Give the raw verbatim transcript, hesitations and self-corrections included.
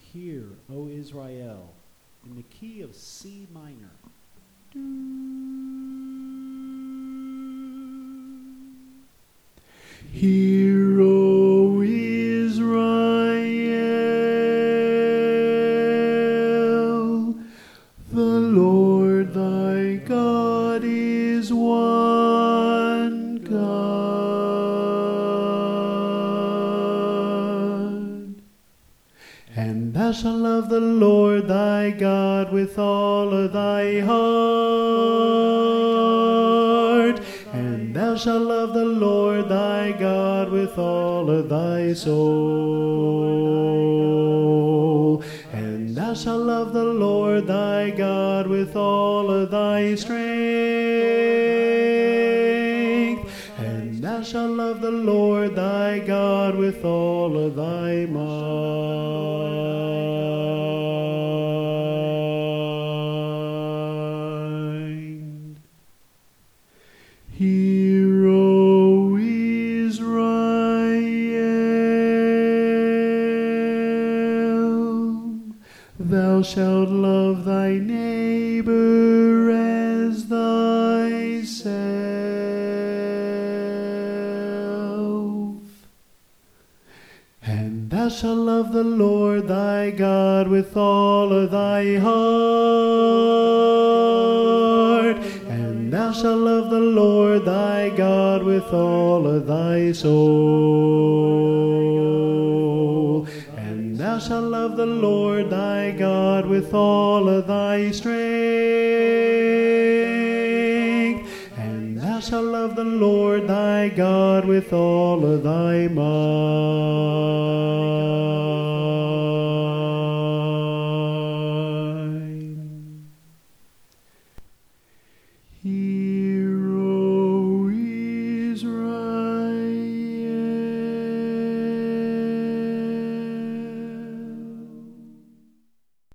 Hear, O Israel, in the key of C minor. Hear, O Israel, the Lord thy God is one God. And thou shalt love the Lord thy God with all of thy heart, and thou shalt love the Lord thy God with all of thy soul, and thou shalt love the Lord thy God with all of thy strength, and thou shalt love the Lord thy God with all of thy mind. Hear, O Israel, thou shalt love thy neighbor as thyself. And thou shalt love the Lord thy God with all of thy heart, and thou shalt love the Lord thy God with all of thy soul, and thou shalt love the Lord thy God with all of thy strength, and thou shalt love the Lord thy God with all of thy mind.